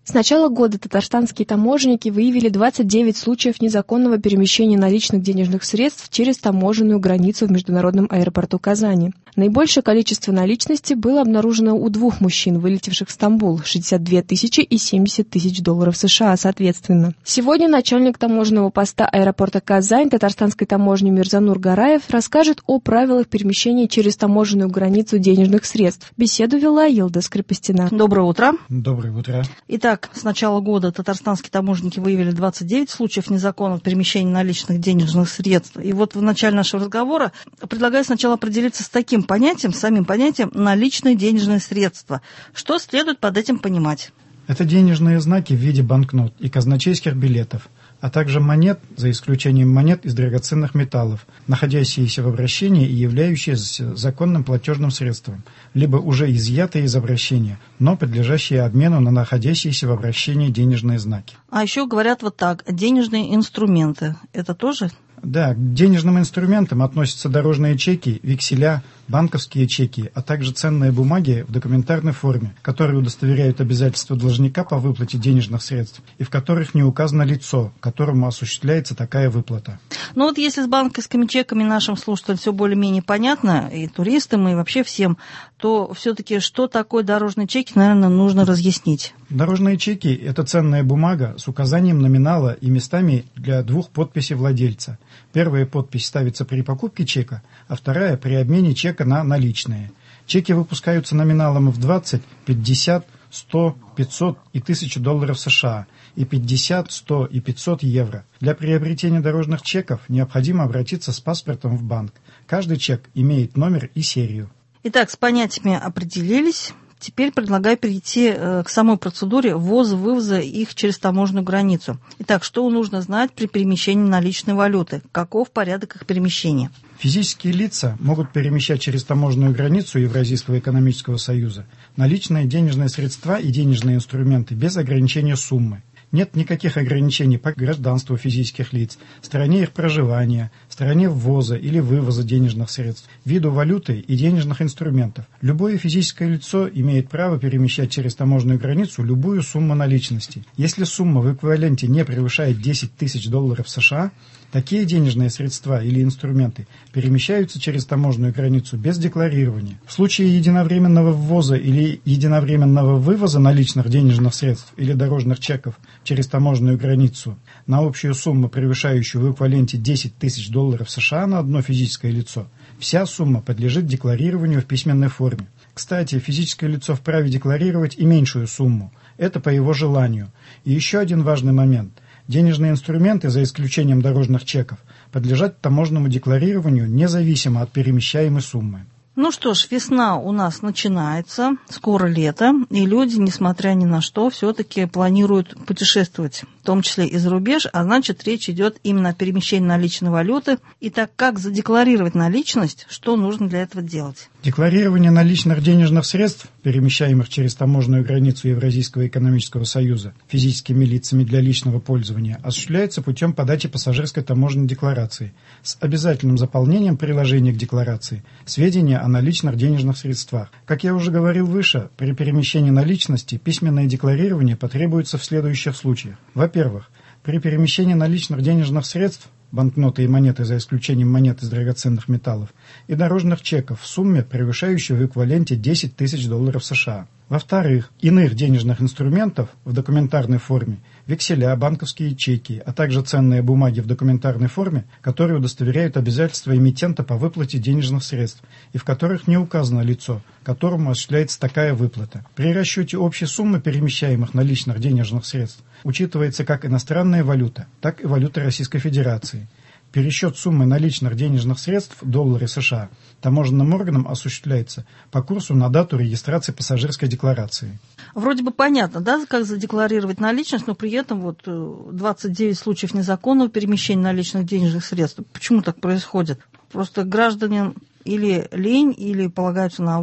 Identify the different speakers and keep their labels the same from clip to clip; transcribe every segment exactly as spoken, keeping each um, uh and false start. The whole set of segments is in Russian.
Speaker 1: С начала года татарстанские таможенники выявили двадцать девять случаев незаконного перемещения наличных денежных средств через таможенную границу в международном аэропорту Казани. Наибольшее количество наличности было обнаружено у двух мужчин, вылетевших в Стамбул, шестьдесят две тысячи и семьдесят тысяч долларов США, соответственно. Сегодня начальник таможенного поста аэропорта Казань татарстанской таможни Мирзанур Гараев расскажет о правилах перемещения через таможенную границу денежных средств. Беседу вела Елда Скрипостина.
Speaker 2: Доброе утро.
Speaker 3: Доброе утро.
Speaker 2: Итак, с начала года татарстанские таможенники выявили двадцать девять случаев незаконного перемещения наличных денежных средств. И вот в начале нашего разговора предлагаю сначала определиться с таким понятием, самим понятием наличные денежные средства. Что следует под этим понимать?
Speaker 3: Это денежные знаки в виде банкнот и казначейских билетов, а также монет, за исключением монет из драгоценных металлов, находящиеся в обращении и являющиеся законным платежным средством, либо уже изъятые из обращения, но подлежащие обмену на находящиеся в обращении денежные знаки.
Speaker 2: А еще говорят вот так, денежные инструменты. Это тоже?
Speaker 3: Да, к денежным инструментам относятся дорожные чеки, векселя, банковские чеки, а также ценные бумаги в документарной форме, которые удостоверяют обязательства должника по выплате денежных средств и в которых не указано лицо, которому осуществляется такая выплата.
Speaker 2: Ну вот если с банковскими чеками нашим слушателям все более-менее понятно, и туристам, и вообще всем, то все-таки что такое дорожные чеки, наверное, нужно разъяснить.
Speaker 3: Дорожные чеки – это ценная бумага с указанием номинала и местами для двух подписей владельца. Первая подпись ставится при покупке чека, а вторая – при обмене чека на наличные. Чеки выпускаются номиналом в двадцать, пятьдесят, сто, пятьсот и тысячу долларов США и пятьдесят, сто и пятьсот евро. Для приобретения дорожных чеков необходимо обратиться с паспортом в банк. Каждый чек имеет номер и серию.
Speaker 2: Итак, с понятиями определились. Теперь предлагаю перейти к самой процедуре ввоза-вывоза их через таможенную границу. Итак, что нужно знать при перемещении наличной валюты? Каков порядок их перемещения?
Speaker 3: Физические лица могут перемещать через таможенную границу Евразийского экономического союза наличные денежные средства и денежные инструменты без ограничения суммы. Нет никаких ограничений по гражданству физических лиц, стране их проживания, стране ввоза или вывоза денежных средств, виду валюты и денежных инструментов. Любое физическое лицо имеет право перемещать через таможенную границу любую сумму наличности. Если сумма в эквиваленте не превышает десять тысяч долларов США, такие денежные средства или инструменты перемещаются через таможенную границу без декларирования. В случае единовременного ввоза или единовременного вывоза наличных денежных средств или дорожных чеков через таможенную границу на общую сумму, превышающую в эквиваленте десять тысяч долларов США на одно физическое лицо, вся сумма подлежит декларированию в письменной форме. Кстати, физическое лицо вправе декларировать и меньшую сумму. Это по его желанию. И еще один важный момент. Денежные инструменты, за исключением дорожных чеков, подлежат таможенному декларированию независимо от перемещаемой суммы.
Speaker 2: Ну что ж, весна у нас начинается, скоро лето, и люди, несмотря ни на что, все-таки планируют путешествовать, в том числе и за рубеж, а значит, речь идет именно о перемещении наличной валюты. Итак, как задекларировать наличность, что нужно для этого делать?
Speaker 3: Декларирование наличных денежных средств, перемещаемых через таможенную границу Евразийского экономического союза физическими лицами для личного пользования, осуществляется путем подачи пассажирской таможенной декларации с обязательным заполнением приложения к декларации сведения о наличных денежных средствах. Как я уже говорил выше, при перемещении наличности письменное декларирование потребуется в следующих случаях. Во-первых, при перемещении наличных денежных средств, банкноты и монеты за исключением монет из драгоценных металлов, и дорожных чеков в сумме, превышающей в эквиваленте десять тысяч долларов США. Во-вторых, иных денежных инструментов в документарной форме, векселя, банковские чеки, а также ценные бумаги в документарной форме, которые удостоверяют обязательства эмитента по выплате денежных средств и в которых не указано лицо, которому осуществляется такая выплата. При расчете общей суммы перемещаемых наличных денежных средств учитывается как иностранная валюта, так и валюта Российской Федерации. Пересчет суммы наличных денежных средств доллары США таможенным органом осуществляется по курсу на дату регистрации пассажирской декларации.
Speaker 2: Вроде бы понятно, да, как задекларировать наличность, но при этом вот двадцать девять случаев незаконного перемещения наличных денежных средств. Почему так происходит? Просто гражданам или лень, или полагаются на авось?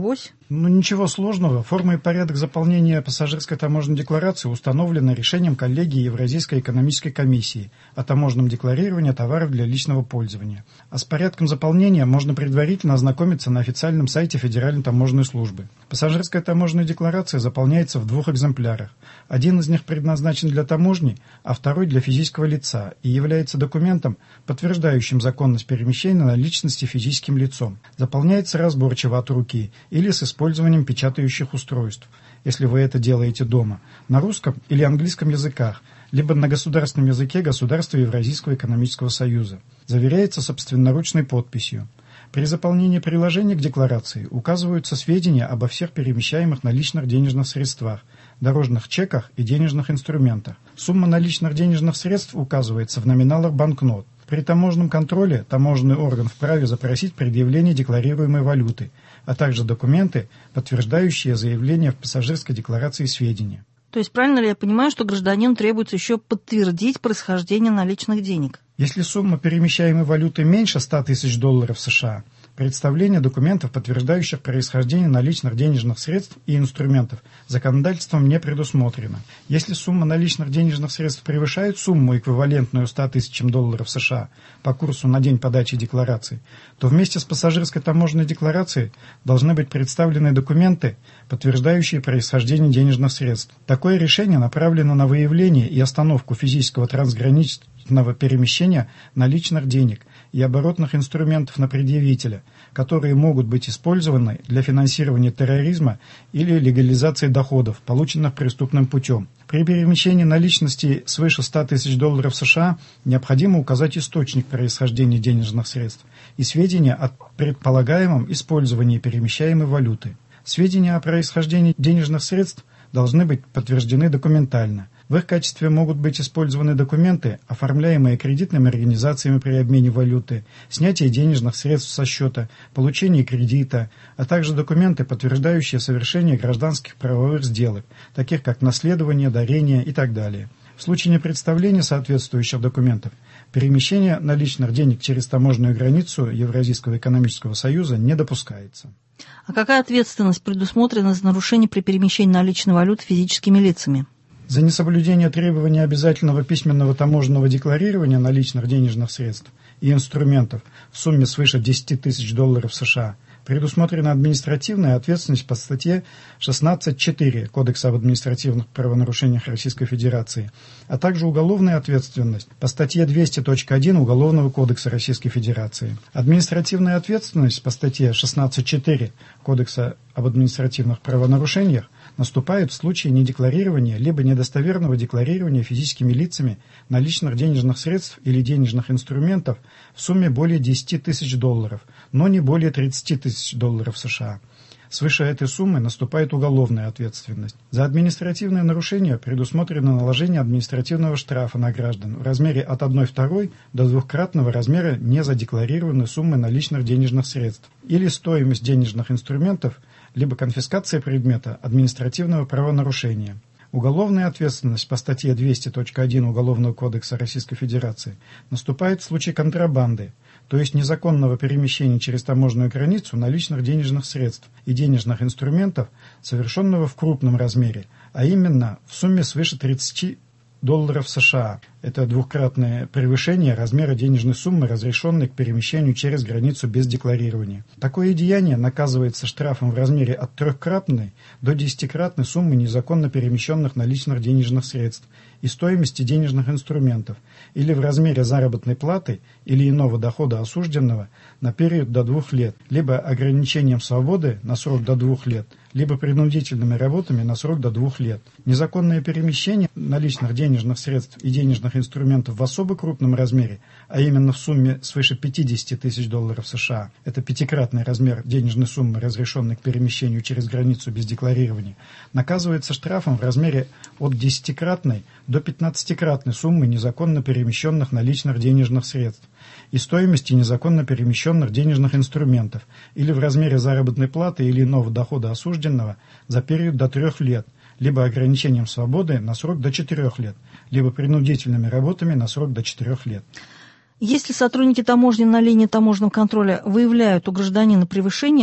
Speaker 3: Ну, ничего сложного. Форма и порядок заполнения пассажирской таможенной декларации установлены решением коллегии Евразийской экономической комиссии о таможенном декларировании товаров для личного пользования. А с порядком заполнения можно предварительно ознакомиться на официальном сайте Федеральной таможенной службы. Пассажирская таможенная декларация заполняется в двух экземплярах. Один из них предназначен для таможни, а второй для физического лица и является документом, подтверждающим законность перемещения наличности физическим лицом. Заполняется разборчиво от руки или с использованием печатающих устройств, если вы это делаете дома, на русском или английском языках, либо на государственном языке государства Евразийского экономического союза. Заверяется собственноручной подписью. При заполнении приложения к декларации указываются сведения обо всех перемещаемых наличных денежных средствах, дорожных чеках и денежных инструментах. Сумма наличных денежных средств указывается в номиналах банкнот. При таможенном контроле таможенный орган вправе запросить предъявление декларируемой валюты, а также документы, подтверждающие заявление в пассажирской декларации сведения.
Speaker 2: То есть правильно ли я понимаю, что гражданину требуется еще подтвердить происхождение наличных денег?
Speaker 3: Если сумма перемещаемой валюты меньше ста тысяч долларов США, представление документов, подтверждающих происхождение наличных денежных средств и инструментов, законодательством не предусмотрено. Если сумма наличных денежных средств превышает сумму, эквивалентную ста тысячам долларов США по курсу на день подачи декларации, то вместе с пассажирской таможенной декларацией должны быть представлены документы, подтверждающие происхождение денежных средств. Такое решение направлено на выявление и остановку физического трансграничного перемещения наличных денег и оборотных инструментов на предъявителя, которые могут быть использованы для финансирования терроризма или легализации доходов, полученных преступным путем. При перемещении наличности свыше ста тысяч долларов США необходимо указать источник происхождения денежных средств и сведения о предполагаемом использовании перемещаемой валюты. Сведения о происхождении денежных средств должны быть подтверждены документально. В их качестве могут быть использованы документы, оформляемые кредитными организациями при обмене валюты, снятие денежных средств со счета, получение кредита, а также документы, подтверждающие совершение гражданских правовых сделок, таких как наследование, дарение и так далее. В случае непредставления соответствующих документов, перемещение наличных денег через таможенную границу Евразийского экономического союза не допускается.
Speaker 2: А какая ответственность предусмотрена за нарушение при перемещении наличной валюты физическими лицами?
Speaker 3: За несоблюдение требований обязательного письменного таможенного декларирования наличных денежных средств и инструментов в сумме свыше десяти тысяч долларов США предусмотрена административная ответственность по статье шестнадцать четыре Кодекса об административных правонарушениях Российской Федерации, а также уголовная ответственность по статье двести точка один Уголовного кодекса Российской Федерации. Административная ответственность по статье шестнадцать четыре Кодекса об административных правонарушениях наступает в случае недекларирования либо недостоверного декларирования физическими лицами наличных денежных средств или денежных инструментов в сумме более десяти тысяч долларов, но не более тридцати тысяч долларов США. Свыше этой суммы наступает уголовная ответственность. За административное нарушение предусмотрено наложение административного штрафа на граждан в размере от одной второй до двухкратного размера незадекларированной суммы наличных денежных средств или стоимость денежных инструментов, либо конфискация предмета административного правонарушения. Уголовная ответственность по статье двести точка один Уголовного кодекса Российской Федерации наступает в случае контрабанды, то есть незаконного перемещения через таможенную границу наличных денежных средств и денежных инструментов, совершенного в крупном размере, а именно в сумме свыше тридцати долларов США. Это двукратное превышение размера денежной суммы, разрешенной к перемещению через границу без декларирования. Такое деяние наказывается штрафом в размере от трехкратной до десятикратной суммы незаконно перемещенных наличных денежных средств и стоимости денежных инструментов или в размере заработной платы или иного дохода осужденного на период до двух лет, либо ограничением свободы на срок до двух лет, либо принудительными работами на срок до двух лет. Незаконное перемещение наличных денежных средств и денежных инструментов в особо крупном размере, а именно в сумме свыше пятидесяти тысяч долларов США, это пятикратный размер денежной суммы, разрешенной к перемещению через границу без декларирования, наказывается штрафом в размере от десятикратной до пятнадцатикратной суммы незаконно перемещенных наличных денежных средств и стоимости незаконно перемещенных денежных инструментов или в размере заработной платы или иного дохода осужденного за период до трех лет, либо ограничением свободы на срок до четырех лет, либо принудительными работами на срок до четырех лет.
Speaker 2: Если сотрудники таможни на линии таможенного контроля выявляют у гражданина превышение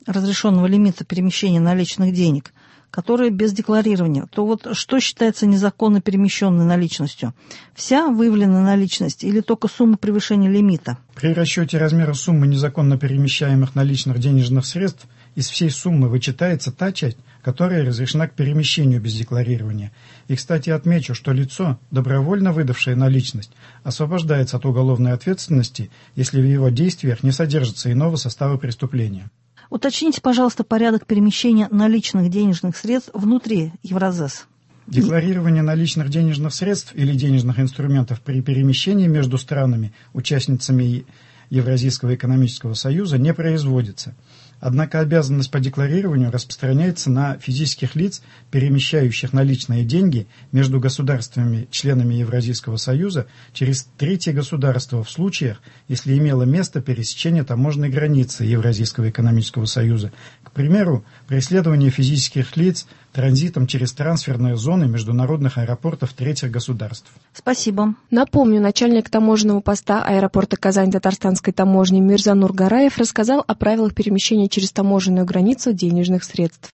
Speaker 2: разрешенного лимита перемещения наличных денег, которые без декларирования, то вот что считается незаконно перемещенной наличностью? Вся выявленная наличность или только сумма превышения лимита?
Speaker 3: При расчете размера суммы незаконно перемещаемых наличных денежных средств из всей суммы вычитается та часть, которая разрешена к перемещению без декларирования. И, кстати, отмечу, что лицо, добровольно выдавшее наличность, освобождается от уголовной ответственности, если в его действиях не содержится иного состава преступления.
Speaker 2: Уточните, пожалуйста, порядок перемещения наличных денежных средств внутри Евразес.
Speaker 3: Декларирование наличных денежных средств или денежных инструментов при перемещении между странами, участницами Евразийского экономического союза, не производится. Однако обязанность по декларированию распространяется на физических лиц, перемещающих наличные деньги между государствами, членами Евразийского союза, через третье государство в случаях, если имело место пересечение таможенной границы Евразийского экономического союза. К примеру, преследование физических лиц транзитом через трансферные зоны международных аэропортов третьих государств.
Speaker 2: Спасибо.
Speaker 1: Напомню, начальник таможенного поста аэропорта Казань Татарстанской таможни Мирзанур Гараев рассказал о правилах перемещения через таможенную границу денежных средств.